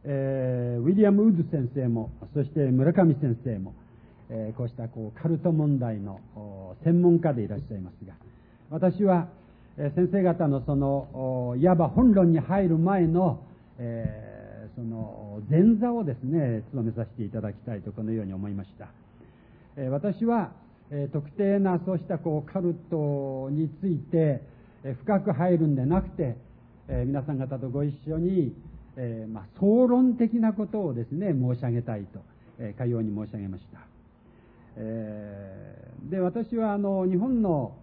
ウィリアム・ウッズ先生も、そして村上先生も、こうしたカルト問題の専門家でいらっしゃいますが、私は先生方のいわば本論に入る前のその前座をですね務めさせていただきたいとこのように思いました。私は特定なそうしたカルトについて深く入るんでなくて、皆さん方とご一緒に総論的なことをですね申し上げたいとかように申し上げました。で、私は日本の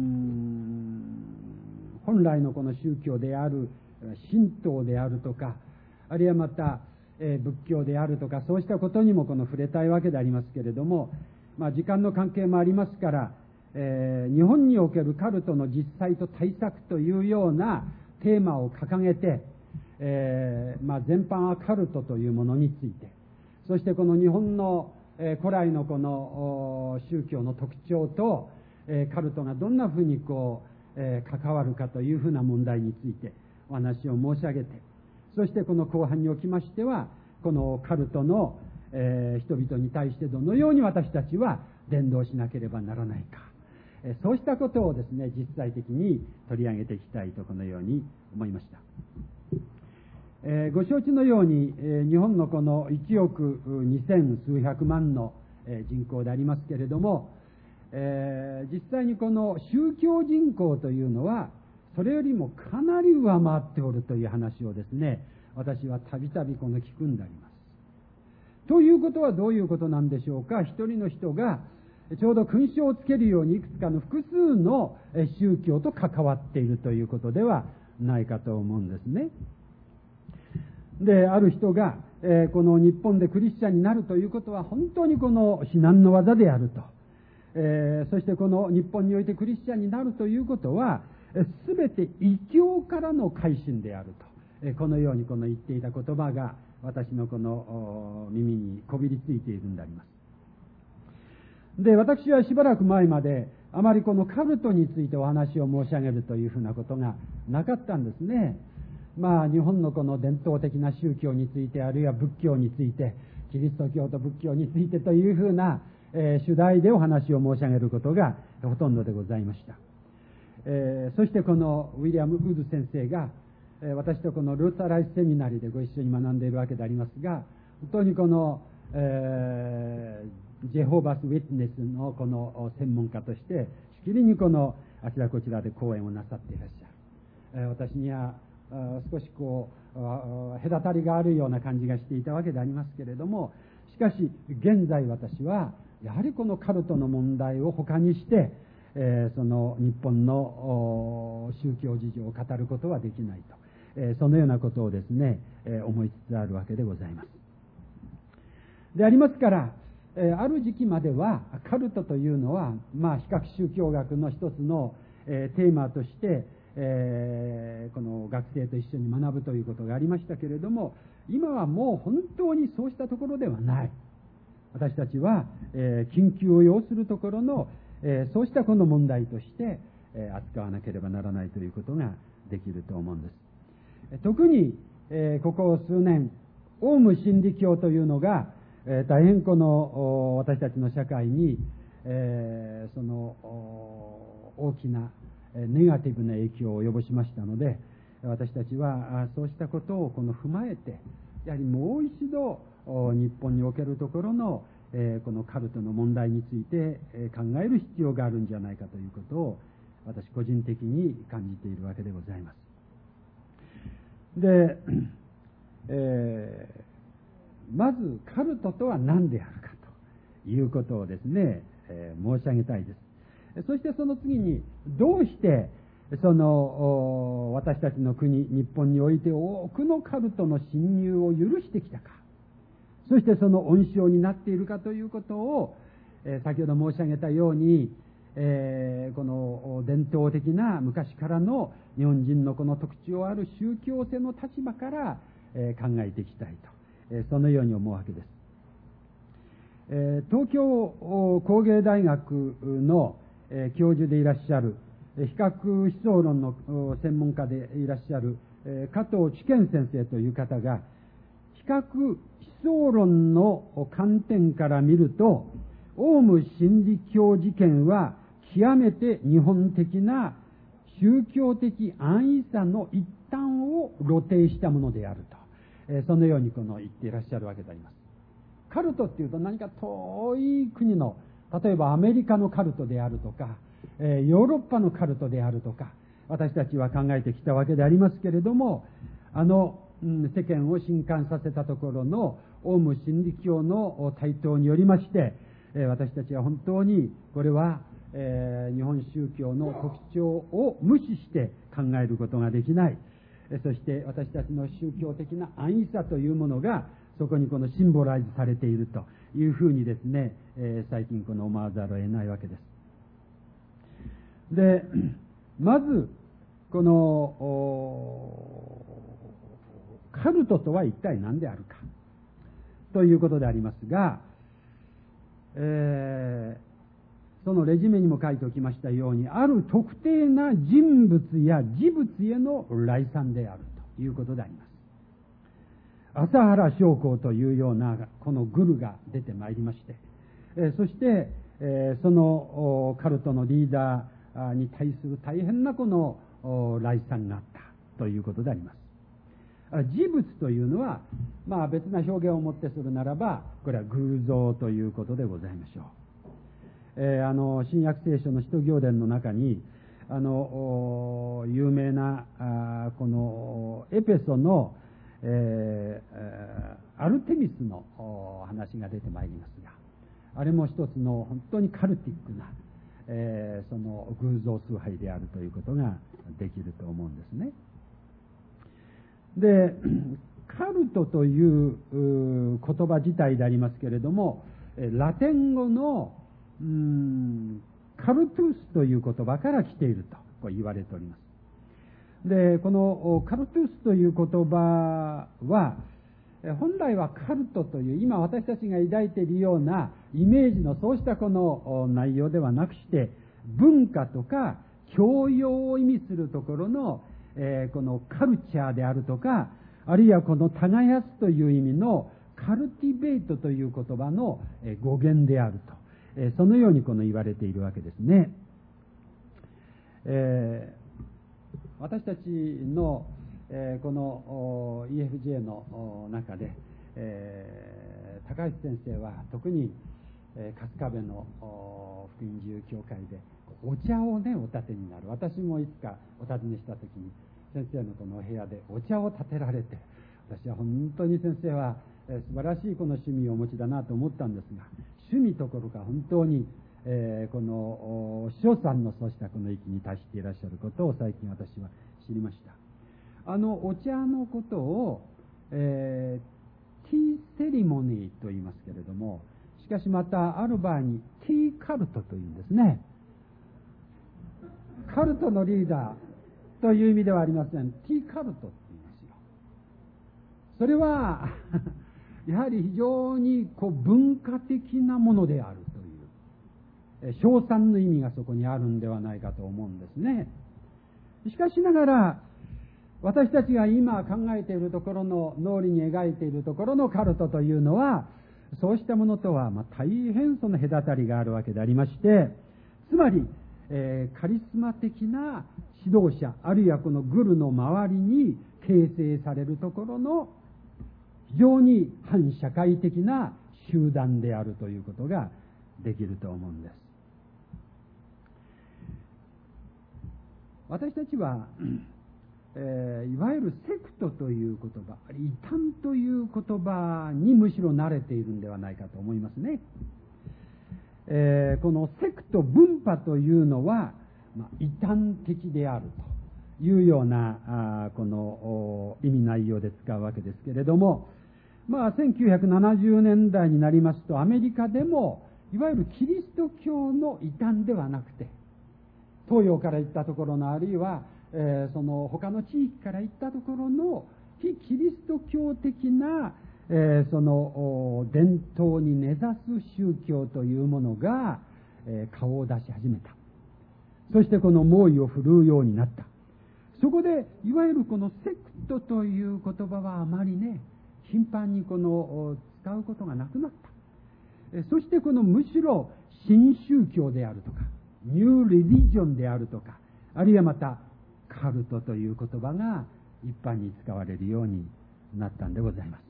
本来のこの宗教である神道であるとか、あるいはまた仏教であるとか、そうしたことにも触れたいわけでありますけれども、時間の関係もありますから、日本におけるカルトの実際と対策というようなテーマを掲げて、全般はカルトというものについて、そしてこの日本の古来のこの宗教の特徴とカルトがどんなふうに関わるかというふうな問題についてお話を申し上げて、そしてこの後半におきましてはこのカルトの人々に対してどのように私たちは伝道しなければならないか、そうしたことをですね実際的に取り上げていきたいとこのように思いました。ご承知のように日本のこの1億2000数百万の人口でありますけれども、実際にこの宗教人口というのはそれよりもかなり上回っておるという話をですね私はたびたび聞くんであります。ということはどういうことなんでしょうか。一人の人がちょうど勲章をつけるようにいくつかの複数の宗教と関わっているということではないかと思うんですね。で、ある人が、この日本でクリスチャンになるということは本当にこの至難の業であると、そしてこの日本においてクリスチャンになるということはすべて異教からの改心であると、このように言っていた言葉が私のこの耳にこびりついているんであります。で、私はしばらく前まであまりこのカルトについてお話を申し上げるというふうなことがなかったんですね。日本のこの伝統的な宗教について、あるいは仏教について、キリスト教と仏教についてというふうな、主題でお話を申し上げることがほとんどでございました。そしてこのウィリアム・ウッズ先生が、私とこのルーターライスセミナリでご一緒に学んでいるわけでありますが、本当にこの、ジェホーバス・ウィットネスのこの専門家としてしきりにこのあちらこちらで講演をなさっていらっしゃる。私には少し隔たりがあるような感じがしていたわけでありますけれども、しかし現在私はやはりこのカルトの問題を他にして、その日本の宗教事情を語ることはできないと、そのようなことをですね、思いつつあるわけでございます。でありますから、ある時期まではカルトというのは、比較宗教学の一つの、テーマとしてこの学生と一緒に学ぶということがありましたけれども、今はもう本当にそうしたところではない。私たちは、緊急を要するところの、そうしたこの問題として、扱わなければならないということができると思うんです。特に、ここ数年オウム真理教というのが、大変この私たちの社会に、その大きなネガティブな影響を及ぼしましたので、私たちはそうしたことを踏まえて、やはりもう一度日本におけるところのこのカルトの問題について考える必要があるんじゃないかということを私個人的に感じているわけでございます。で、まずカルトとは何であるかということをですね、申し上げたいです。そしてその次に、どうしてその私たちの国日本において多くのカルトの侵入を許してきたか、そしてその温床になっているかということを、先ほど申し上げたように、この伝統的な昔からの日本人のこの特徴ある宗教性の立場から、考えていきたいと、そのように思うわけです。東京工芸大学の教授でいらっしゃる比較思想論の専門家でいらっしゃる加藤知見先生という方が、 比較思想論の観点から見ると、オウム真理教事件は極めて日本的な宗教的安易さの一端を露呈したものであると、そのように言っていらっしゃるわけであります。カルトっていうと何か遠い国の、例えばアメリカのカルトであるとか、ヨーロッパのカルトであるとか、私たちは考えてきたわけでありますけれども、世間を震撼させたところのオウム真理教の台頭によりまして、私たちは本当にこれは日本宗教の特徴を無視して考えることができない。そして私たちの宗教的な安易さというものがそこにシンボライズされているというふうにですね、最近思わざるを得ないわけです。で、まずこのカルトとは一体何であるかということでありますが、そのレジュメにも書いておきましたように、ある特定な人物や事物への来賛であるということであります。朝原将校というようなこのグルが出てまいりまして、そしてそのカルトのリーダーに対する大変な来賛があったということであります。事物というのは、別な表現をもってするならば、これは偶像ということでございましょう。新約聖書の使徒行伝の中に有名なこのエペソの、アルテミスの話が出てまいりますが、あれも一つの本当にカルティックな、その偶像崇拝であるということができると思うんですね。で、カルトという言葉自体でありますけれども、ラテン語のカルトゥースという言葉から来ていると言われております。で、このカルトゥースという言葉は、本来はカルトという今私たちが抱いているようなイメージのそうしたこの内容ではなくして、文化とか教養を意味するところの、このカルチャーであるとか、あるいはこの耕すという意味のカルティベートという言葉の語源であると。そのように言われているわけですね。私たちの、この EFJ の中で、高橋先生は特に、春日部の福音自由教会でお茶をねお立てになる。私もいつかお尋ねした時に先生のこのお部屋でお茶を立てられて、私は本当に先生は素晴らしいこの趣味をお持ちだなと思ったんですが、趣味どころか本当に、この師匠さんのそうしたこの域に達していらっしゃることを最近私は知りました。お茶のことを、ティーセリモニーと言いますけれども、しかしまたある場合にティーカルトというんですね。カルトのリーダーという意味ではありません。ティーカルトって言いますよ。それはやはり非常に文化的なものであるという、称賛の意味がそこにあるんではないかと思うんですね。しかしながら、私たちが今考えているところの、脳裏に描いているところのカルトというのは、そうしたものとは大変その隔たりがあるわけでありまして、つまり、カリスマ的な指導者、あるいはこのグルの周りに形成されるところの非常に反社会的な集団であるということができると思うんです。私たちは、いわゆるセクトという言葉、異端という言葉にむしろ慣れているんではないかと思いますね。このセクト分派というのは、異端的であるというようなこの意味内容で使うわけですけれども、1970年代になりますと、アメリカでもいわゆるキリスト教の異端ではなくて、東洋から行ったところの、あるいはその他の地域から行ったところの非キリスト教的な、その伝統に根ざす宗教というものが、顔を出し始めた。そしてこの猛威を振るうようになった。そこでいわゆるこのセクトという言葉はあまりね頻繁に使うことがなくなった。そしてむしろ新宗教であるとか、ニューリリジョンであるとか、あるいはまたカルトという言葉が一般に使われるようになったんでございます。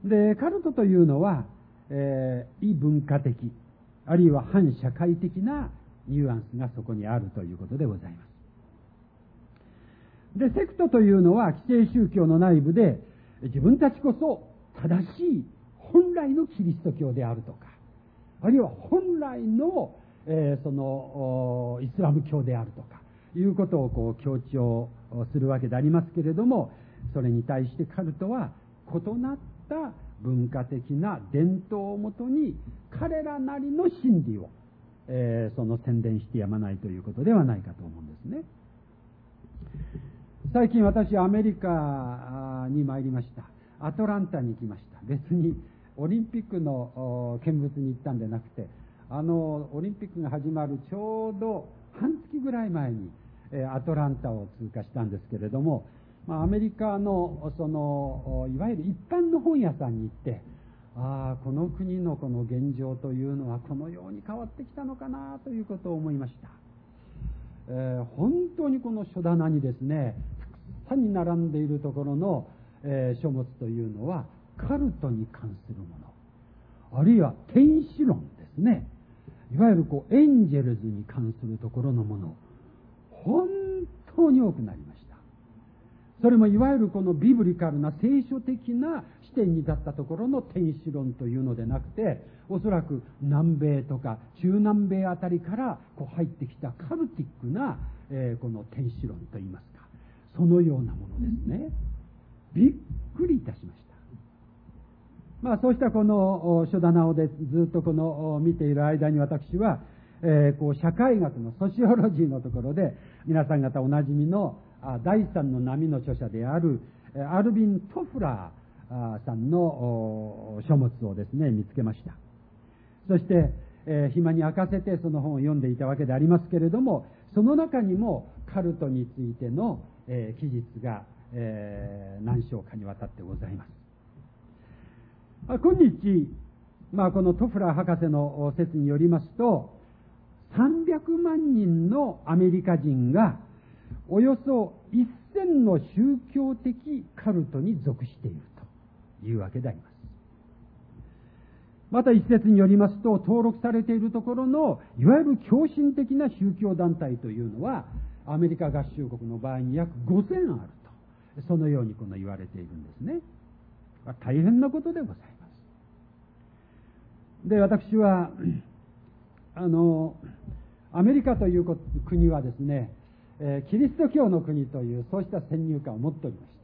で、カルトというのは、異文化的、あるいは反社会的なニュアンスがそこにあるということでございます。で、セクトというのは既成宗教の内部で自分たちこそ正しい本来のキリスト教であるとか、あるいは本来の、イスラム教であるとかいうことを強調するわけでありますけれども、それに対してカルトは異なった文化的な伝統をもとに彼らなりの真理を、宣伝してやまないということではないかと思うんですね。最近私アメリカに参りました。アトランタに行きました。別にオリンピックの見物に行ったんでなくて、オリンピックが始まるちょうど半月ぐらい前にアトランタを通過したんですけれども、アメリカのいわゆる一般の本屋さんに行って、この国のこの現状というのはこのように変わってきたのかなということを思いました。本当にこの書棚にですね、たくさんに並んでいるところの、書物というのはカルトに関するもの、あるいは天使論ですね、いわゆるエンジェルズに関するところのもの、本当に多くなりました。それもいわゆるこのビブリカルな聖書的な視点に立ったところの天使論というのでなくて、おそらく南米とか中南米あたりから入ってきたカルティックな、この天使論といいますか、そのようなものですね。びっくりいたしました。そうしたこの書棚をずっと見ている間に、私は、社会学のソシオロジーのところで皆さん方おなじみの第三の波の著者であるアルビン・トフラーさんの書物をですね見つけました。そして、暇に明かせてその本を読んでいたわけでありますけれども、その中にもカルトについての、記述が、何章かにわたってございます。今日、このトフラー博士の説によりますと、300万人のアメリカ人がおよそ1000の宗教的カルトに属しているというわけであります。また一説によりますと、登録されているところのいわゆる狂信的な宗教団体というのはアメリカ合衆国の場合に約5000あると、そのように言われているんですね。大変なことでございます。で、私はアメリカという国はですね、キリスト教の国というそうした先入観を持っておりました。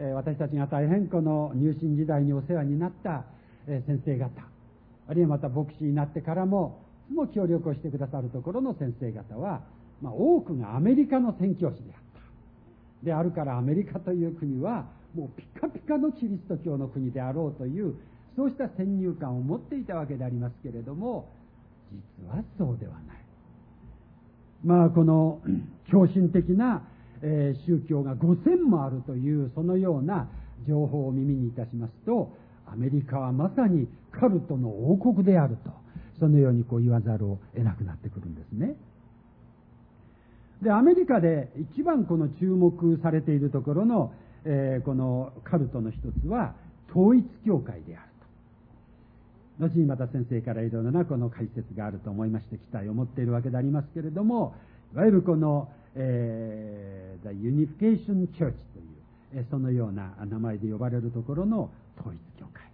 私たちが大変この入信時代にお世話になった先生方、あるいはまた牧師になってからもいつも協力をしてくださるところの先生方は、多くがアメリカの宣教師であった。であるからアメリカという国はもうピカピカのキリスト教の国であろうというそうした先入観を持っていたわけでありますけれども、実はそうではない。この狂信的な、宗教が5000もあるというそのような情報を耳にいたしますと、アメリカはまさにカルトの王国であると、そのように言わざるを得なくなってくるんですね。で、アメリカで一番この注目されているところの、このカルトの一つは統一教会であると。後にまた先生からいろいろなこの解説があると思いまして期待を持っているわけでありますけれども、いわゆるこの、The Unification Church という、そのような名前で呼ばれるところの統一教会。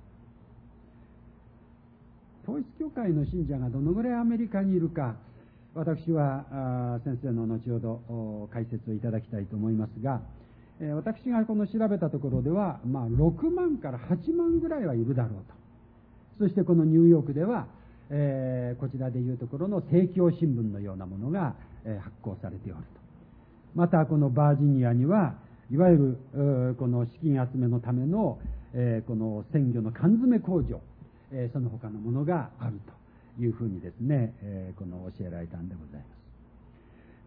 統一教会の信者がどのぐらいアメリカにいるか、私は先生の後ほど解説をいただきたいと思いますが、私がこの調べたところでは、6万から8万ぐらいはいるだろうと。そしてこのニューヨークでは、こちらでいうところの政教新聞のようなものが、発行されておると。またこのバージニアにはいわゆるこの資金集めのための、この鮮魚の缶詰工場、その他のものがあるというふうにですね、この教えられたんでございます。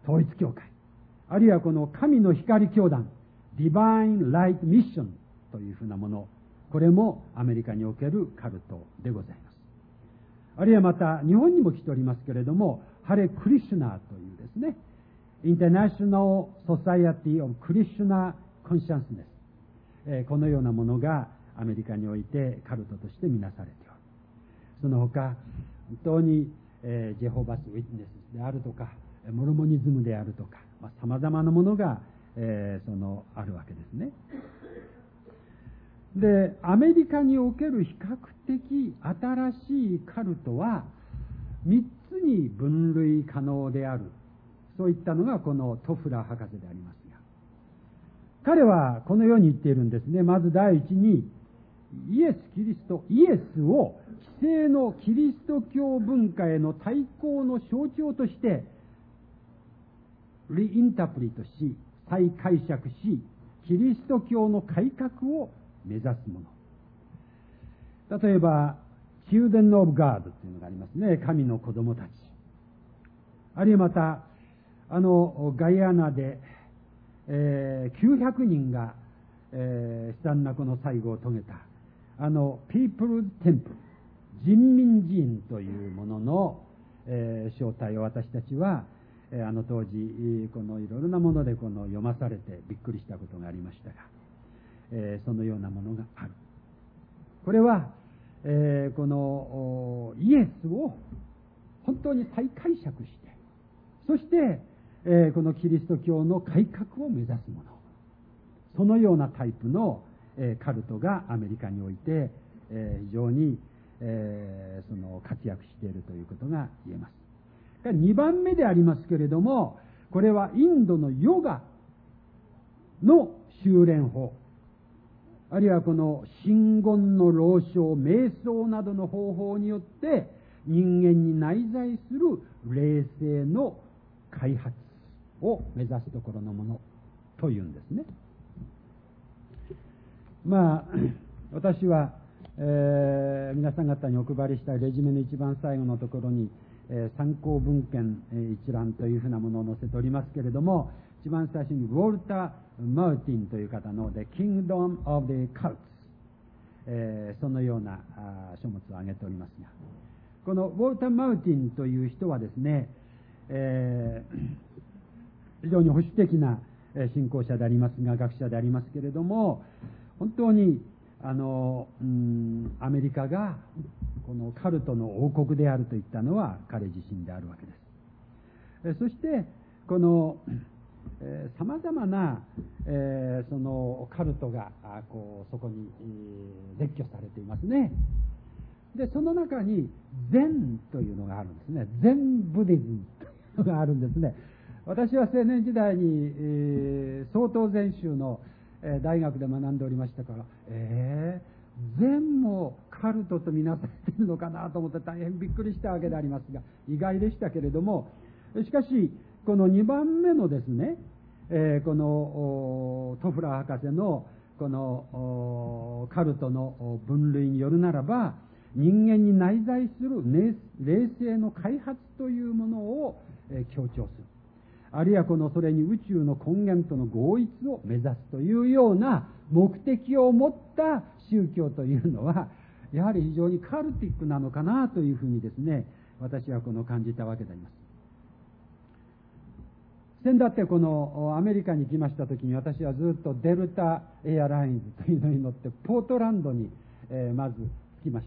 統一教会、あるいはこの神の光教団ディバインライトミッションというふうなもの、これもアメリカにおけるカルトでございます。あるいはまた日本にも来ておりますけれども、ハレ・クリシュナーというですね、インターナショナル・ソサイアティ・オブ・クリシュナー・コンシャンスネス、このようなものがアメリカにおいてカルトとしてみなされておる。その他、本当に、ジェホバス・ウィットネスであるとか、モルモニズムであるとか、様々なものが、あるわけですね。で、アメリカにおける比較的新しいカルトは3つに分類可能である。そういったのがこのトフラー博士でありますが、彼はこのように言っているんですね。まず第一に、イエスを既成のキリスト教文化への対抗の象徴としてリインタプリとし、再解釈し、キリスト教の改革を目指すもの。例えば、Children of God というのがありますね。神の子供たち。あるいはまた、ガイアナで、900人が、悲惨なこの最後を遂げた、People's Temple、人民寺院というものの、正体を私たちは、当時、このいろいろなもので読まされてびっくりしたことがありましたが、そのようなものがある。これは、このイエスを本当に再解釈して、そして、このキリスト教の改革を目指すもの。そのようなタイプの、カルトがアメリカにおいて、非常に、活躍しているということが言えます。2番目でありますけれども、これはインドのヨガの修練法、あるいはこの真言の老唱、瞑想などの方法によって人間に内在する霊性の開発を目指すところのものというんですね。私は、皆さん方にお配りしたレジュメの一番最後のところに、参考文献、一覧というふうなものを載せておりますけれども、一番最初にウォルター・マーティンという方の The Kingdom of the Cults、そのような書物を挙げておりますが、このウォルター・マーティンという人はですね、非常に保守的な信仰者でありますが、学者でありますけれども、本当にアメリカがこのカルトの王国であると言ったのは彼自身であるわけです。そしてこのさまざまなそのカルトがそこに列挙されていますね。でその中に禅というのがあるんですね。禅ブディズムというのがあるんですね。私は青年時代に曹洞禅宗の大学で学んでおりましたから、禅もカルトとみなされているのかなと思って大変びっくりしたわけでありますが、意外でしたけれども、しかしこの2番目のですね、このトフラー博士のこのカルトの分類によるならば、人間に内在する霊性の開発というものを強調する、あるいはそれに宇宙の根源との合一を目指すというような目的を持った宗教というのは、やはり非常にカルティックなのかなというふうにですね、私は感じたわけであります。先だってアメリカに来ました時に、私はずっとデルタエアラインズというのに乗ってポートランドにまず着きました。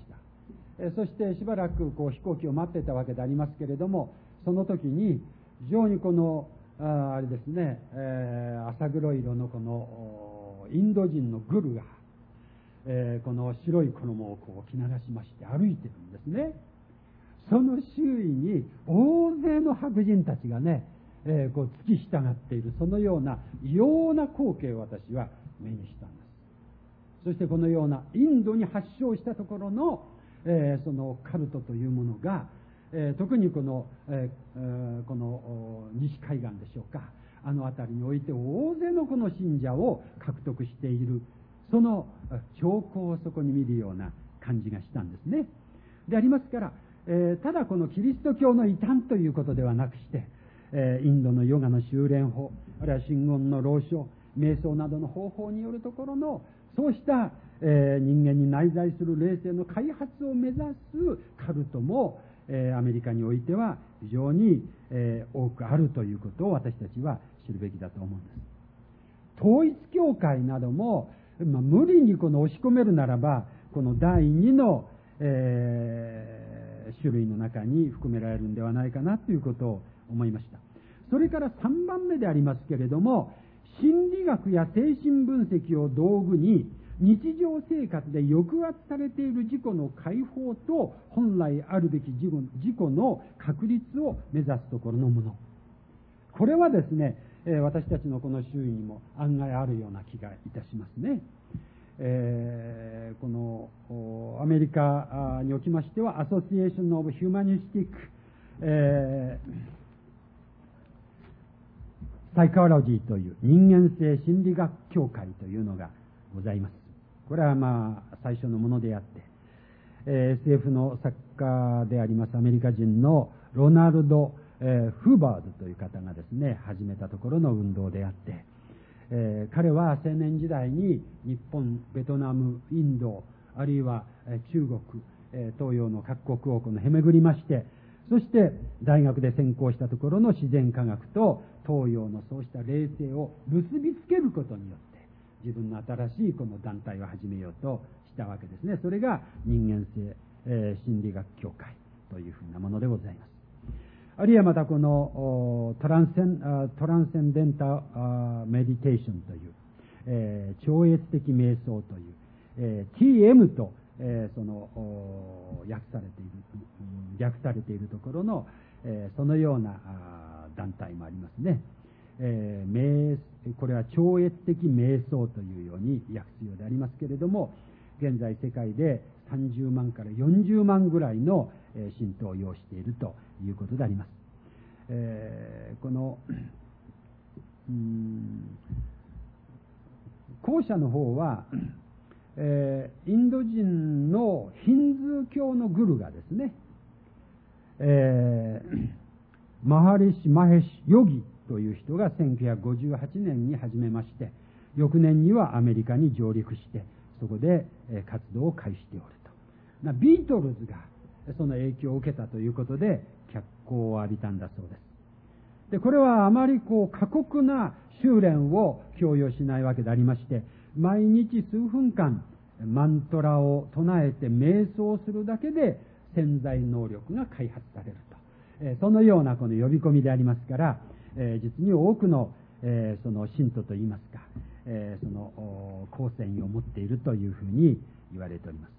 そしてしばらく飛行機を待っていたわけでありますけれども、その時に非常にあれですね、浅黒色のインド人のグルが、この白い衣を着流しまして歩いてるんですね。その周囲に大勢の白人たちがね、付き従っている、そのような異様な光景を私は目にしたんです。そしてこのようなインドに発祥したところの、そのカルトというものが、特にこの西海岸でしょうか、辺りにおいて大勢のこの信者を獲得している、その兆候をそこに見るような感じがしたんですね。でありますから、ただこのキリスト教の異端ということではなくして、インドのヨガの修練法、あるいは真言の老唱、瞑想などの方法によるところのそうした、人間に内在する霊性の開発を目指すカルトも、アメリカにおいては非常に、多くあるということを私たちは知るべきだと思うんです。統一教会なども、無理にこの押し込めるならば、この第2の、種類の中に含められるんではないかなということを思いました。それから3番目でありますけれども、心理学や精神分析を道具に日常生活で抑圧されている自己の解放と本来あるべき自己の確立を目指すところのもの。これはですね、私たちのこの周囲にも案外あるような気がいたしますね。このアメリカにおきましてはアソシエーション・オブ・ヒューマニスティック、サイコロジーという人間性心理学協会というのがございます。これは最初のものであって、SF の作家でありますアメリカ人のロナルド・フーバーズという方がですね始めたところの運動であって、彼は青年時代に日本、ベトナム、インド、あるいは中国、東洋の各国をへめぐりまして、そして大学で専攻したところの自然科学と東洋のそうした霊性を結びつけることによって自分の新しいこの団体を始めようとしたわけですね。それが人間性、心理学協会というふうなものでございます。あるいはまたこのトランセンデンタメディテーションという、超越的瞑想という、TM と、訳されているところの、そのような団体もありますね。これは超越的瞑想というように訳すようでありますけれども、現在世界で30万から40万ぐらいの信徒を要しているということであります。この後者の方は、インド人のヒンズー教のグルがですね、マハリシ・マヘシ・ヨギという人が1958年に始めまして、翌年にはアメリカに上陸してそこで活動を開始しておると。ビートルズがその影響を受けたということで脚光を浴びたんだそうです。で、これはあまり過酷な修練を強要しないわけでありまして、毎日数分間マントラを唱えて瞑想するだけで潜在能力が開発されると、そのようなこの呼び込みでありますから、実に多くの、その信徒といいますか、その光線を持っているというふうに言われております。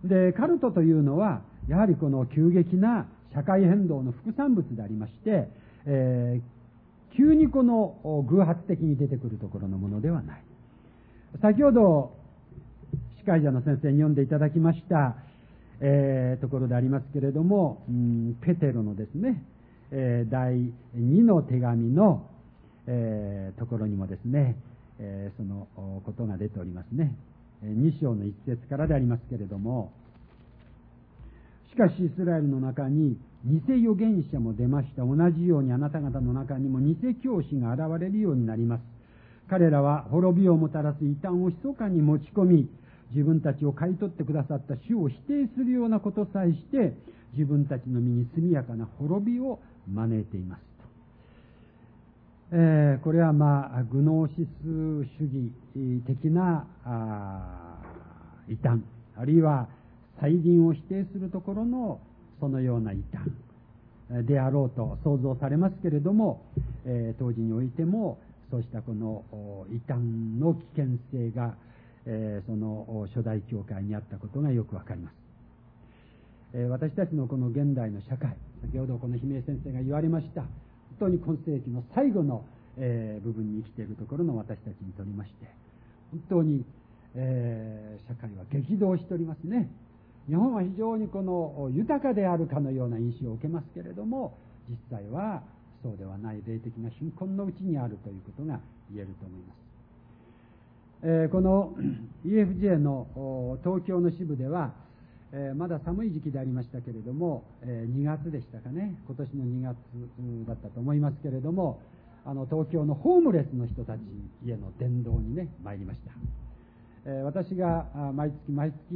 で、カルトというのはやはりこの急激な社会変動の副産物でありまして、急にこの偶発的に出てくるところのものではない。先ほど司会者の先生に読んでいただきました、ところでありますけれども、ペテロのですね、第2の手紙の、ところにもですね、そのことが出ておりますね。2章の1節からでありますけれども、しかしイスラエルの中に偽預言者も出ました。同じようにあなた方の中にも偽教師が現れるようになります。彼らは滅びをもたらす異端を密かに持ち込み、自分たちを買い取ってくださった主を否定するようなことさえして自分たちの身に速やかな滅びを招いていますと。これはグノーシス主義的な異端、あるいは再臨を否定するところのそのような異端であろうと想像されますけれども、当時においてもそうしたこの異端の危険性が、その初代教会にあったことがよくわかります。私たちのこの現代の社会、先ほどこの姫江先生が言われました本当に今世紀の最後の、部分に生きているところの私たちにとりまして本当に、社会は激動しておりますね。日本は非常にこの豊かであるかのような印象を受けますけれども、実際はそうではない霊的な貧困のうちにあるということが言えると思います。この EFJ の東京の支部では、まだ寒い時期でありましたけれども、2月でしたかね、今年の2月だったと思いますけれども、 東京のホームレスの人たちへの伝道にね参りました。私が毎月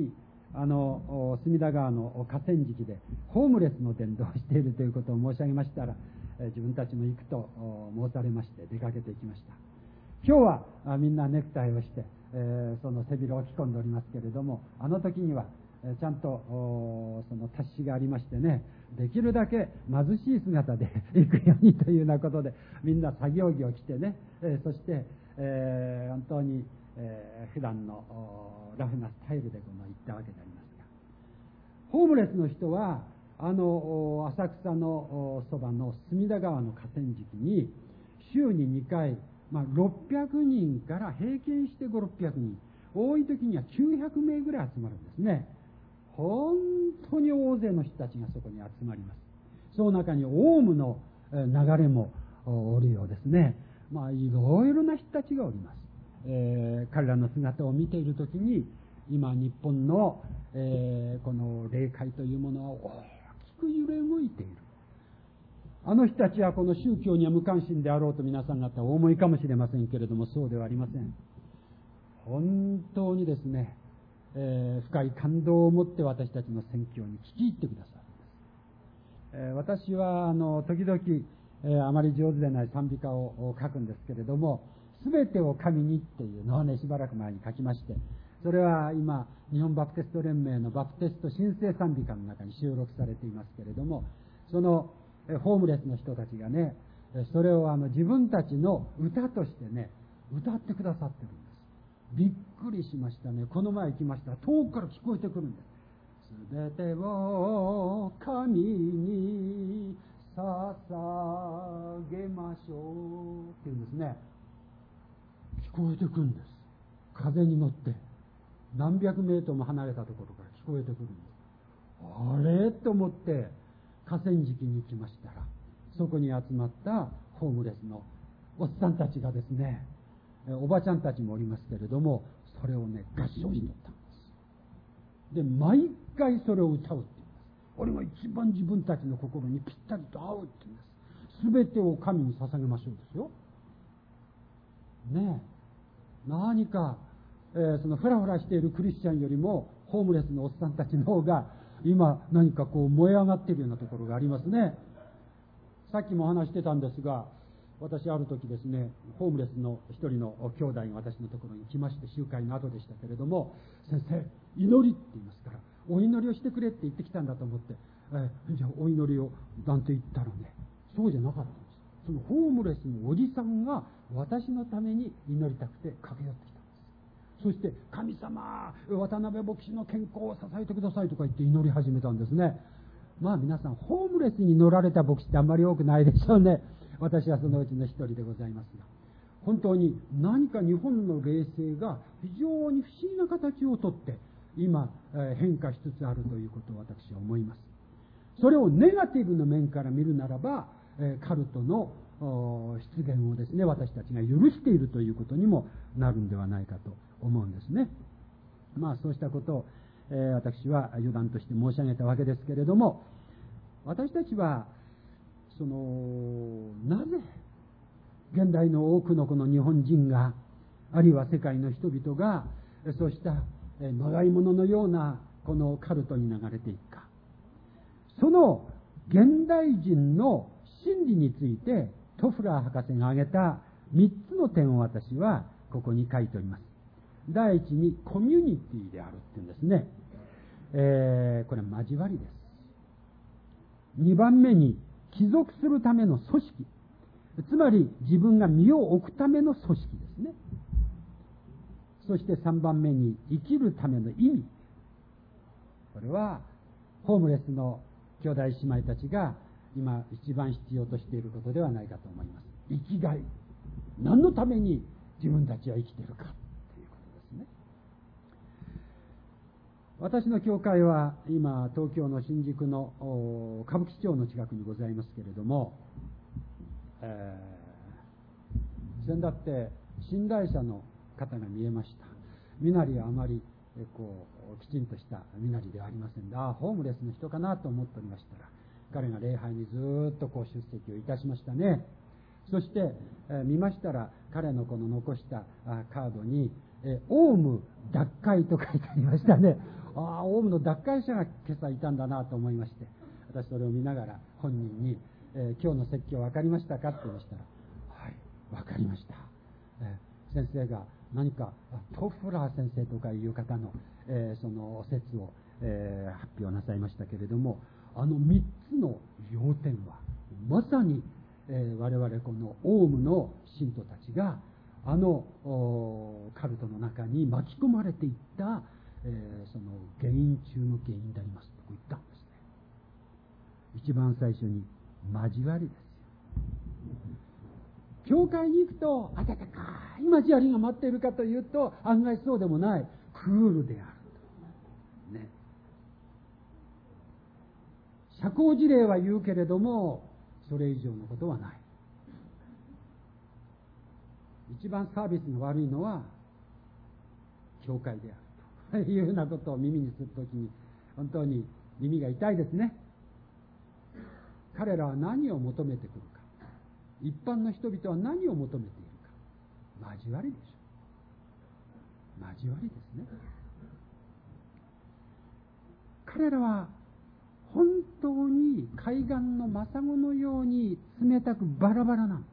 隅田川の河川敷でホームレスの伝道をしているということを申し上げましたら、自分たちも行くと申されまして出かけていきました。今日はみんなネクタイをして、その背広を着込んでおりますけれども、あの時にはちゃんとその達しがありましてね、できるだけ貧しい姿で行くようにというようなことで、みんな作業着を着てね、そして、本当に、普段のラフなスタイルで行ったわけでありますが、ホームレスの人は浅草のそばの隅田川の河川敷に週に2回、600人から平均して5、600人、多い時には900名ぐらい集まるんですね。本当に大勢の人たちがそこに集まります。その中にオウムの流れもおるようですね。いろいろな人たちがおります。彼らの姿を見ているときに、今日本の、この霊界というものは大きく揺れ動いている。あの人たちはこの宗教には無関心であろうと皆さん方お思いかもしれませんけれども、そうではありません。本当にですね、深い感動を持って私たちの宣教に聞き入ってくださるんです。私は時々、あまり上手でない賛美歌を書くんですけれども、すべてを神にっていうのをね、しばらく前に書きまして、それは今日本バプテスト連盟のバプテスト神聖賛美歌の中に収録されていますけれども、そのホームレスの人たちがね、それを自分たちの歌としてね、歌ってくださってるんです。びっくりしましたね。この前行きましたら遠くから聞こえてくるんです。すべてを神に捧げましょうっていうんですね。聞こえてくるんです。風に乗って何百メートルも離れたところから聞こえてくるんです。あれと思って河川敷に行きましたら、そこに集まったホームレスのおっさんたちがですね、おばちゃんたちもおりますけれども、それをね合唱に乗ったんです。で毎回それを歌うって言うんです。俺が一番自分たちの心にぴったりと合うって言うんです。すべてを神に捧げましょうですよね。何か、そのフラフラしているクリスチャンよりもホームレスのおっさんたちの方が今何かこう燃え上がっているようなところがありますね。さっきも話してたんですが、私ある時ですね、ホームレスの一人の兄弟が私のところに来まして、集会の後でしたけれども、先生祈りって言いますから、お祈りをしてくれって言ってきたんだと思って、じゃあお祈りをなんて言ったらね、そうじゃなかったんです。そのホームレスのおじさんが私のために祈りたくて駆け寄ってきたんです。そして神様、渡辺牧師の健康を支えてくださいとか言って祈り始めたんですね。皆さんホームレスに乗られた牧師ってあんまり多くないでしょうね。私はそのうちの一人でございますが、本当に何か日本の霊性が非常に不思議な形をとって今変化しつつあるということを私は思います。それをネガティブな面から見るならば、カルトの出現をですね、私たちが許しているということにもなるんではないかと思うんですね。そうしたことを、私は余談として申し上げたわけですけれども、私たちはなぜ現代の多くのこの日本人が、あるいは世界の人々がそうしたまがいもののようなこのカルトに流れていくか、その現代人の心理についてトフラー博士が挙げた3つの点を私はここに書いております。第一にコミュニティであるっていうんですね。これは交わりです。2番目に帰属するための組織、つまり自分が身を置くための組織ですね。そして3番目に生きるための意味、これはホームレスの兄弟姉妹たちが今一番必要としていることではないかと思います。生きがい、何のために自分たちは生きているかということですね。私の教会は今東京の新宿の歌舞伎町の近くにございますけれども、先だって寝台車の方が見えました。身なりはあまりきちんとした身なりではありませんで、ホームレスの人かなと思っておりましたら、彼が礼拝にずっと出席をいたしましたね。 そして、見ましたら彼のこの残したカードに、オウム脱会と書いてありましたね。オウムの脱会者が今朝いたんだなと思いまして、私それを見ながら本人に、今日の説教分かりましたかって言いましたら、はい、分かりました。先生が何かトフラー先生とかいう方の、その説を、発表なさいましたけれども、3つの要点はまさに、我々このオウムの信徒たちがカルトの中に巻き込まれていった、その原因中の原因でありますと言ったんですね。一番最初に交わりですよ。教会に行くと温かい交わりが待っているかというと、案外そうでもない、クールであると、ね、社交辞令は言うけれどもそれ以上のことはない。一番サービスが悪いのは教会であるというようなことを耳にするときに本当に耳が痛いですね。彼らは何を求めてくるか、一般の人々は何を求めているか、交わりでしょう。交わりですね。彼らは本当に海岸のマサゴのように冷たくバラバラなんです。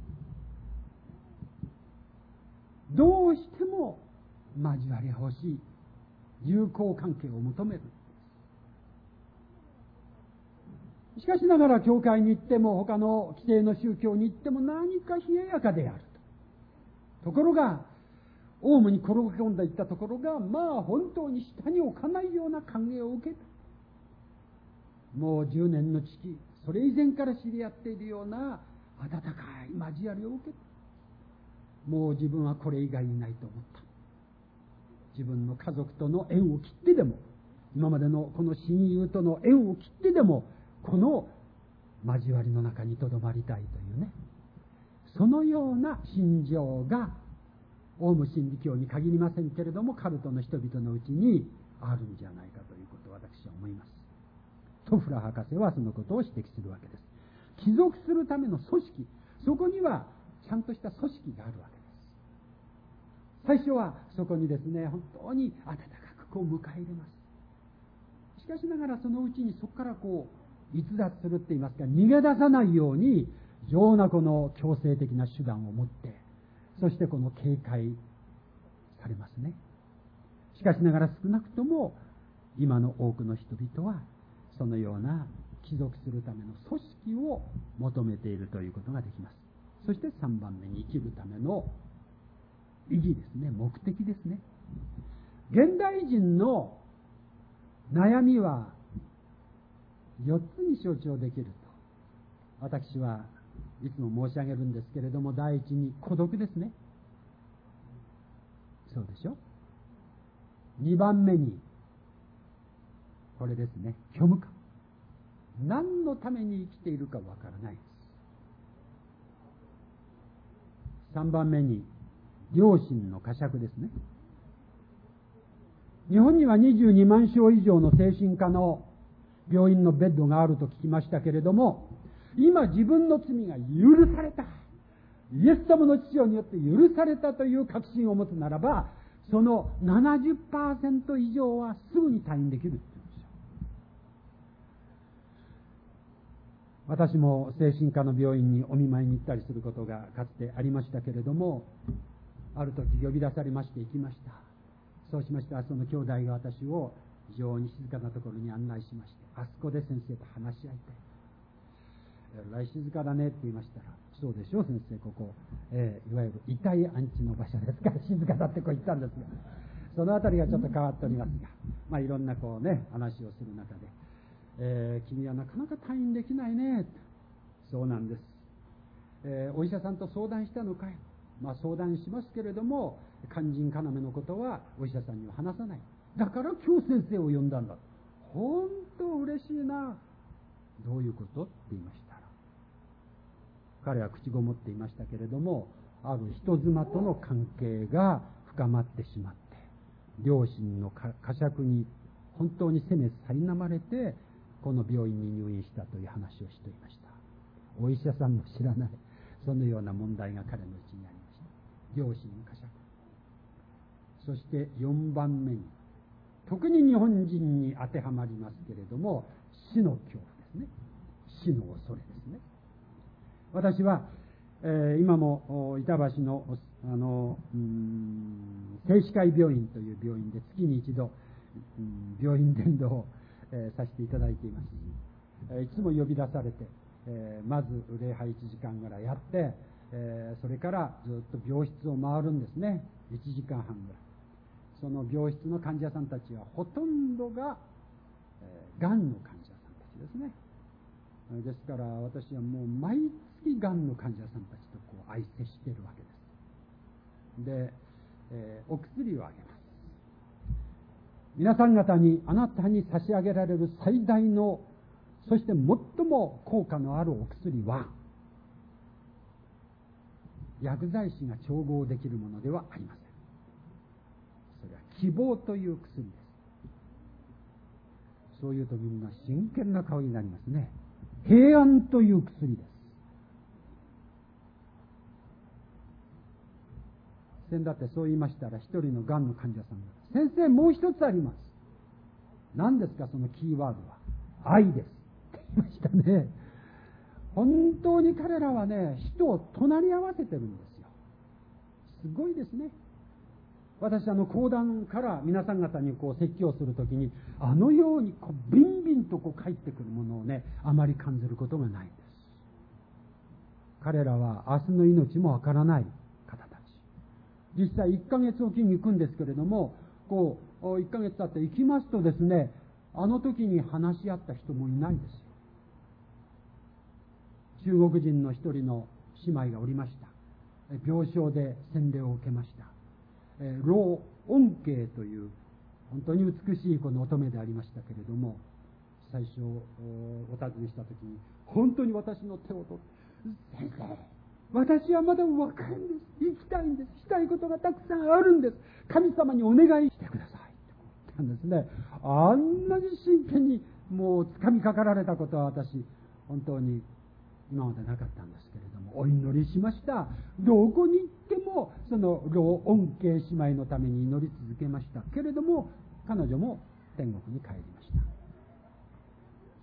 どうしても交わりが欲しい、友好関係を求める。しかしながら教会に行っても他の既成の宗教に行っても何か冷ややかであると。ところがオウムに転が込んでいったところが、本当に下に置かないような歓迎を受けた。もう10年の月、それ以前から知り合っているような温かい交わりを受けた。もう自分はこれ以外にないと思った。自分の家族との縁を切ってでも、今までのこの親友との縁を切ってでも、この交わりの中にとどまりたいというね、そのような心情がオウム真理教に限りませんけれども、カルトの人々のうちにあるんじゃないかということを私は思います。トフラ博士はそのことを指摘するわけです。帰属するための組織、そこにはちゃんとした組織があるわけです。最初はそこにですね、本当に温かくこう迎え入れます。しかしながらそのうちにそこからこう逸脱するって言いますか、逃げ出さないように非常なこの強制的な手段を持って、そしてこの警戒されますね。しかしながら少なくとも今の多くの人々はそのような帰属するための組織を求めているということができます。そして3番目に生きるための意義ですね、目的ですね。現代人の悩みは4つに象徴できると私はいつも申し上げるんですけれども、第一に孤独ですね。そうでしょ。2番目にこれですね、虚無感。何のために生きているかわからないです。3番目に良心の呵責ですね。日本には22万床以上の精神科の病院のベッドがあると聞きましたけれども、今自分の罪が許された、イエス様の父によって許されたという確信を持つならば、その 70% 以上はすぐに退院できるって言うんですよ。私も精神科の病院にお見舞いに行ったりすることがかつてありましたけれども、ある時呼び出されまして行きました。そうしましたらその兄弟が私を非常に静かなところに案内しまして、あそこで先生と話し合いたい。来静かだねって言いましたら、そうでしょう先生、ここ、いわゆる遺体安置の場所ですから静かだってこう言ったんですが、そのあたりがちょっと変わっておりますが、いろんなこうね話をする中で、君はなかなか退院できないね。そうなんです。お医者さんと相談したのかい。相談しますけれども、肝心要のことはお医者さんには話さない。だから今日先生を呼んだんだ。本当嬉しいな。どういうことって言いましたら、彼は口ごもっていましたけれども、ある人妻との関係が深まってしまって、両親の呵責に本当に責め苛まれてこの病院に入院したという話をしていました。お医者さんも知らない、 そのような問題が彼のうちにありました。良心呵責。そして4番目に、特に日本人に当てはまりますけれども、死の恐怖ですね。死の恐れですね。私は、今も板橋の聖歯科医病院という病院で月に一度、病院伝道を、させていただいています。いつも呼び出されて、まず礼拝1時間ぐらいやって、それからずっと病室を回るんですね。1時間半ぐらい。その病室の患者さんたちはほとんどが、がんの患者さんたちですね。ですから私はもう毎月がんの患者さんたちと相接しているわけです。で、お薬をあげます。皆さん方に、あなたに差し上げられる最大の、そして最も効果のあるお薬は、薬剤師が調合できるものではありません。それは希望という薬です。そういうとみんな真剣な顔になりますね。平安という薬です。先だってそう言いましたら、一人のがんの患者さんが、先生もう一つあります。何ですか、そのキーワードは。愛です。って言いましたね。本当に彼らはね、人を隣り合わせてるんですよ。すごいですね。私講談から皆さん方に説教するときに、あのようにビンビンと返ってくるものをね、あまり感じることがないんです。彼らは明日の命もわからない方たち。実際1ヶ月おきに行くんですけれども、1ヶ月経って行きますとですね、あの時に話し合った人もいないですよ。中国人の一人の姉妹がおりました。病床で洗礼を受けました。老恩恵という本当に美しいこの乙女でありましたけれども、最初お尋ねした時に、本当に私の手を取って、先生、私はまだ若いんです。生きたいんです。したいことがたくさんあるんです。神様にお願いしてください。って言ったんですね。あんなに真剣にもう掴みかかられたことは私、本当に今までなかったんですけれども、お祈りしました。どこに行ってもその老恩恵姉妹のために祈り続けましたけれども、彼女も天国に帰りました。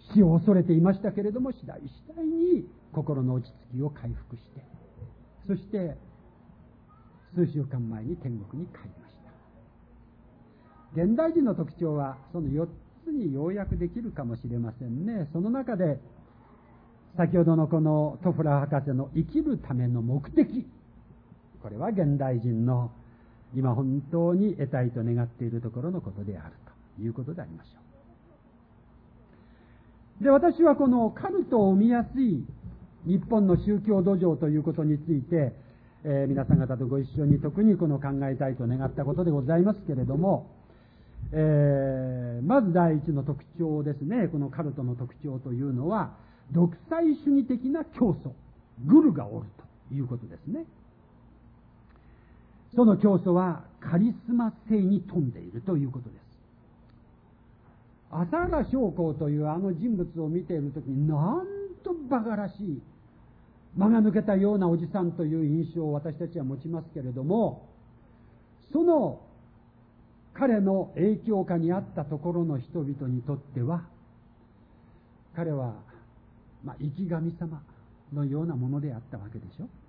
死を恐れていましたけれども、次第次第に心の落ち着きを回復して、そして数週間前に天国に帰りました。現代人の特徴はその4つに要約できるかもしれませんね。その中で先ほどのこのトフラー博士の生きるための目的、これは現代人の今本当に得たいと願っているところのことであるということでありましょう。で、私はこのカルトを生みやすい日本の宗教土壌ということについて、皆さん方とご一緒に特にこの考えたいと願ったことでございますけれども、まず第一の特徴ですね。このカルトの特徴というのは、独裁主義的な教祖、グルがおるということですね。その教祖はカリスマ性に富んでいるということです。浅原将校というあの人物を見ているときに、なんと馬鹿らしい、間が抜けたようなおじさんという印象を私たちは持ちますけれども、その彼の影響下にあったところの人々にとっては、彼は生き神様のようなものであったわけでしょ。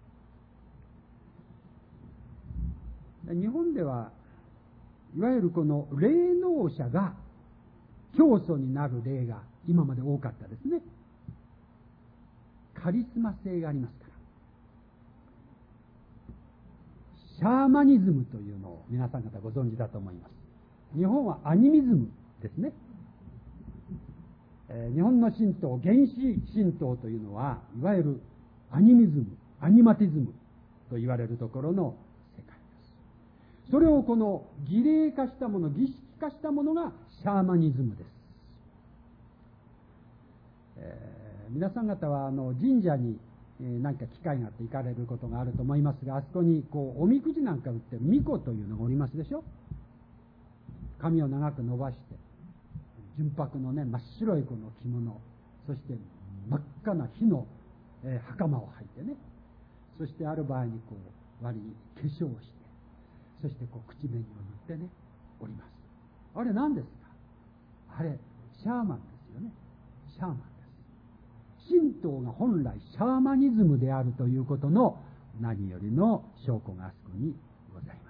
日本ではいわゆるこの霊能者が教祖になる例が今まで多かったですね。カリスマ性がありますから。シャーマニズムというのを皆さん方ご存知だと思います。日本はアニミズムですね。日本の神道、原始神道というのは、いわゆるアニミズム、アニマティズムと言われるところの世界です。それをこの儀礼化したもの、儀式化したものがシャーマニズムです。皆さん方は神社に何か機会があって行かれることがあると思いますが、あそこにおみくじなんか売ってる巫女というのがおりますでしょ。髪を長く伸ばして、純白のね、真っ白いこの着物、そして真っ赤な火の、袴を履いてね、 そしてある場合に割に化粧をして、そして口紅を塗ってねおります。あれ何ですか？あれシャーマンですよね。シャーマンです。神道が本来シャーマニズムであるということの何よりの証拠があそこにござい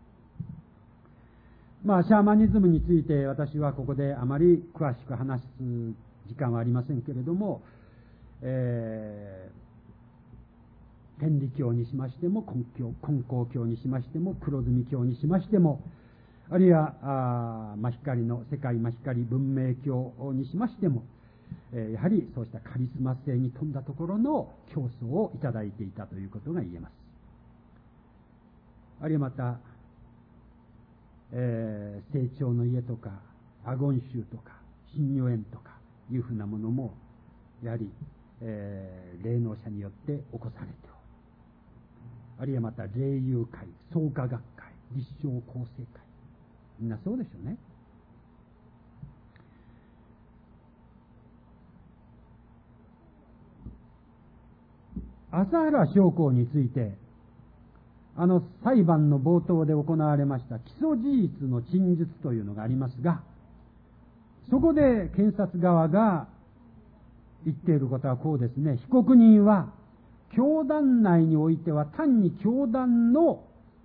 ます。シャーマニズムについて私はここであまり詳しく話す時間はありませんけれども、天理教にしましても根高教にしましても黒住教にしましても、あるいは真光の世界真光文明教にしましても、やはりそうしたカリスマ性に富んだところの教祖をいただいていたということが言えます。あるいはまた、成長の家とかアゴン宗とか神女園とかいうふうなものもやはり、霊能者によって起こされておる。あるいはまた霊友会、創価学会、立正厚生会、みんなそうでしょうね。朝原将校について裁判の冒頭で行われました起訴事実の陳述というのがありますが、そこで検察側が言っていることはこうですね。被告人は教団内においては単に教団の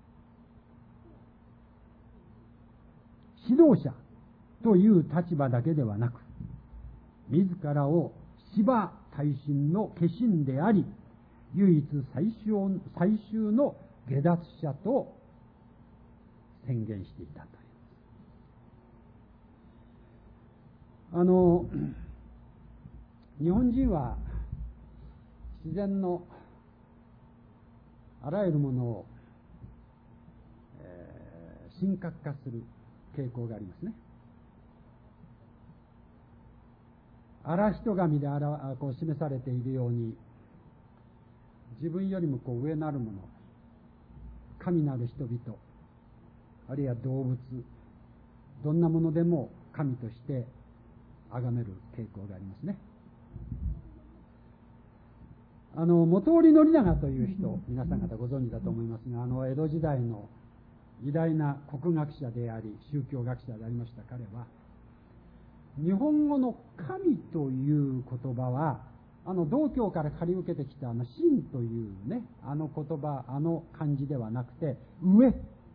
指導者という立場だけではなく、自らを芝大神の化身であり、唯一最終の下脱者と宣言していたという。日本人は自然のあらゆるものを、神格化する傾向がありますね。荒人神で示されているように、自分よりも上なるもの、神なる人々、あるいは動物、どんなものでも神として崇める傾向がありますね。本居宣長という人、皆さん方ご存知だと思いますが、江戸時代の偉大な国学者であり宗教学者でありました彼は、日本語の神という言葉は道教から借り受けてきた神というね、言葉、漢字ではなくて上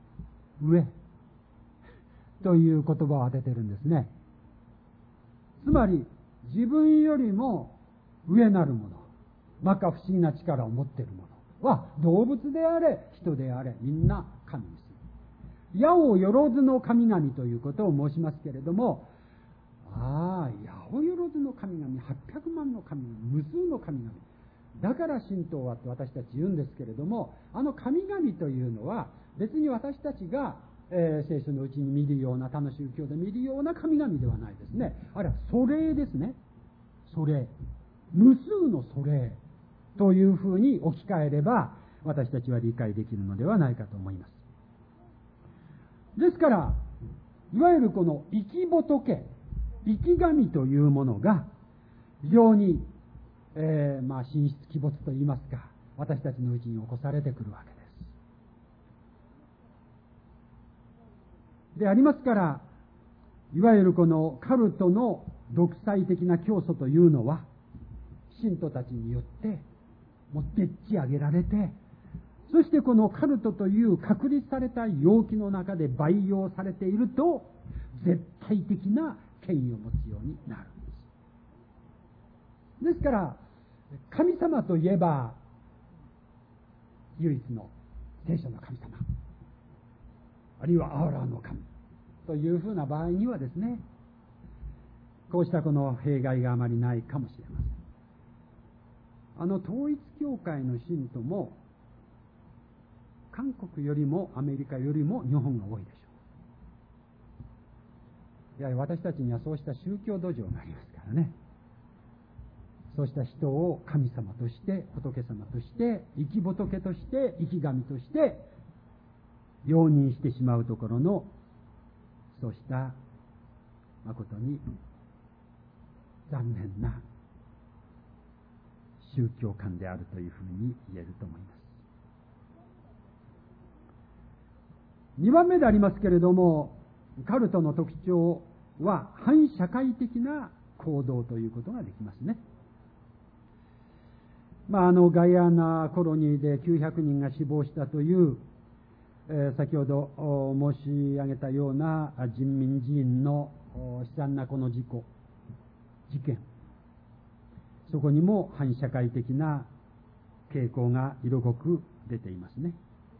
という言葉を当ててるんですね。つまり自分よりも上なるもの、摩訶不思議な力を持っているものは動物であれ人であれみんな神にする。八百万の神々ということを申しますけれども、八百万の神々、800万の神々、無数の神々だから神道はと私たち言うんですけれども、神々というのは別に私たちが、聖書のうちに見るような他の宗教で見るような神々ではないですね。あれは祖霊ですね。祖霊、無数の祖霊というふうに置き換えれば私たちは理解できるのではないかと思います。ですからいわゆるこの生き仏、生き神というものが非常に、神出鬼没といいますか、私たちのうちに起こされてくるわけです。でありますから、いわゆるこのカルトの独裁的な教祖というのは信徒たちによってもうでっち上げられて、そしてこのカルトという確立された容器の中で培養されていると絶対的な権威を持つようになるんです。ですから神様といえば唯一の聖書の神様、あるいはアーラーの神というふうな場合にはですね、こうしたこの弊害があまりないかもしれません。統一教会の信徒も韓国よりもアメリカよりも日本が多いでしょう。やはり私たちにはそうした宗教土壌がありますからね。そうした人を神様として仏様として生き仏として生き神として容認してしまうところの、そうした誠に残念な宗教観であるというふうに言えると思います。 2番目でありますけれども、カルトの特徴は反社会的な行動ということができますね。ガイアナコロニーで900人が死亡したという、先ほど申し上げたような人民寺院の悲惨なこの事件、そこにも反社会的な傾向が色濃く出ていますね。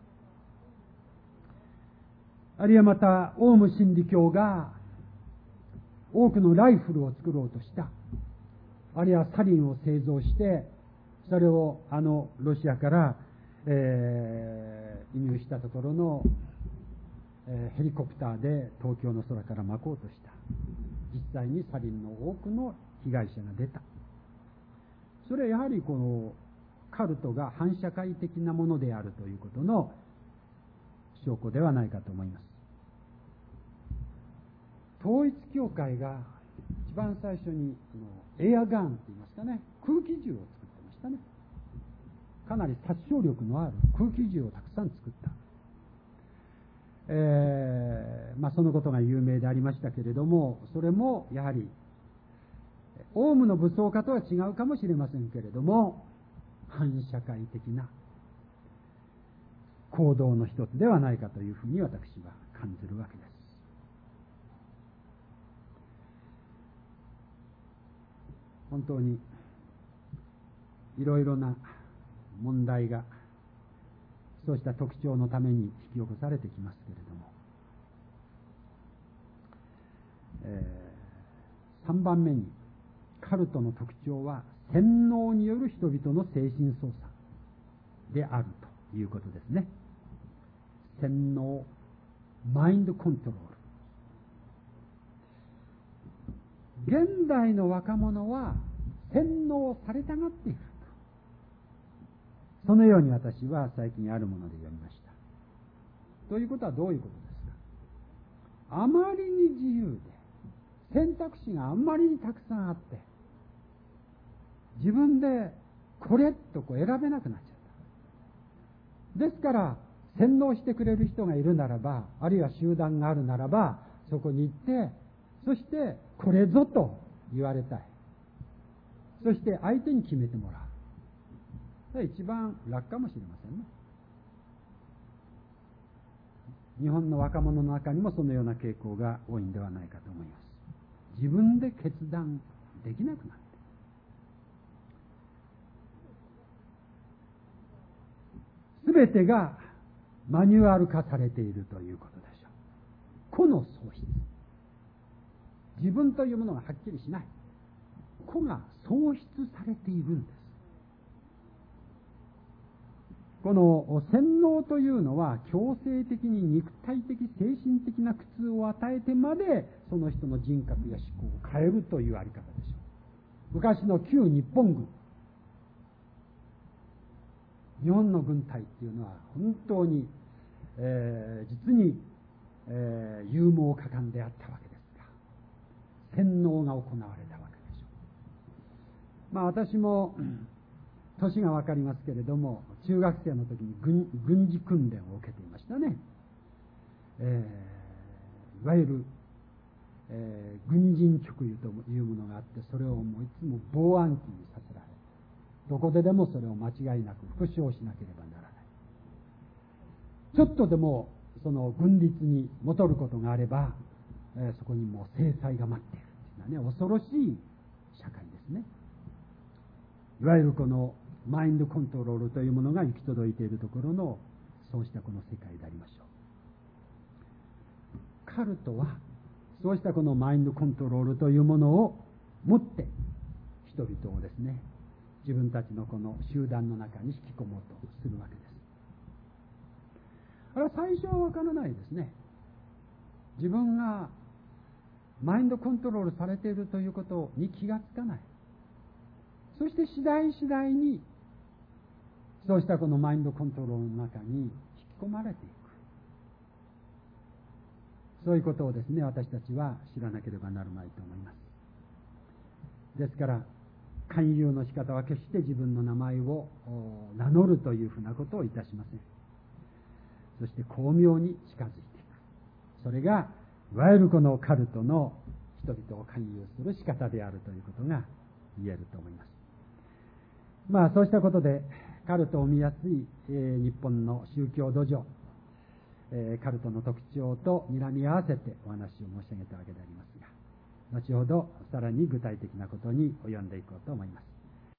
あるいはまたオウム真理教が多くのライフルを作ろうとした、あるいはサリンを製造してそれをロシアから、移入したところの、ヘリコプターで東京の空から撒こうとした。実際にサリンの多くの被害者が出た。それはやはりこのカルトが反社会的なものであるということの証拠ではないかと思います。統一教会が一番最初にエアガンといいますかね、空気銃を作ってましたね。かなり殺傷力のある空気銃をたくさん作った。そのことが有名でありましたけれども、それもやはりオウムの武装化とは違うかもしれませんけれども、反社会的な行動の一つではないかというふうに私は感じるわけです。本当にいろいろな問題がそうした特徴のために引き起こされてきますけれども、3番目にカルトの特徴は洗脳による人々の精神操作であるということですね。洗脳、マインドコントロール。現代の若者は洗脳されたがっていると、そのように私は最近あるもので読みました。ということはどういうことですか。あまりに自由で選択肢があんまりにたくさんあって、自分でこれと選べなくなっちゃった。ですから洗脳してくれる人がいるならば、あるいは集団があるならば、そこに行って、そしてこれぞと言われたい。そして相手に決めてもらう。それが一番楽かもしれませんね。日本の若者の中にもそのような傾向が多いんではないかと思います。自分で決断できなくなって、すべてがマニュアル化されているということでしょう。個の喪失、自分というものがはっきりしない、個が喪失されているんです。この洗脳というのは強制的に肉体的精神的な苦痛を与えてまでその人の人格や思考を変えるというあり方でしょう。昔の旧日本軍、日本の軍隊っていうのは本当に、実に、勇猛果敢であったわけですが、洗脳が行われたわけでしょう。私も年が分かりますけれども、中学生の時に軍事訓練を受けていましたね。いわゆる、軍人直輸というものがあって、それをもういつも防暗記にさせられ、どこででもそれを間違いなく復唱しなければならない。ちょっとでもその軍律に戻ることがあれば、そこにもう制裁が待っているというのはね、恐ろしい社会ですね。いわゆるこのマインドコントロールというものが行き届いているところの、そうしたこの世界でありましょう。カルトはそうしたこのマインドコントロールというものを持って人々をですね、自分たちのこの集団の中に引き込もうとするわけです。あれは最初はわからないですね。自分がマインドコントロールされているということに気がつかない。そして次第にそうしたこのマインドコントロールの中に引き込まれていく。そういうことをですね、私たちは知らなければなるまいと思います。ですから勧誘の仕方は決して自分の名前を名乗るというふうなことをいたしません。そして巧妙に近づいてそれがいわゆるこのカルトの人々を勧誘する仕方であるということが言えると思います。そうしたことでカルトを見やすい、日本の宗教土壌、カルトの特徴と睨み合わせてお話を申し上げたわけでありますが、後ほどさらに具体的なことに及んでいこうと思います。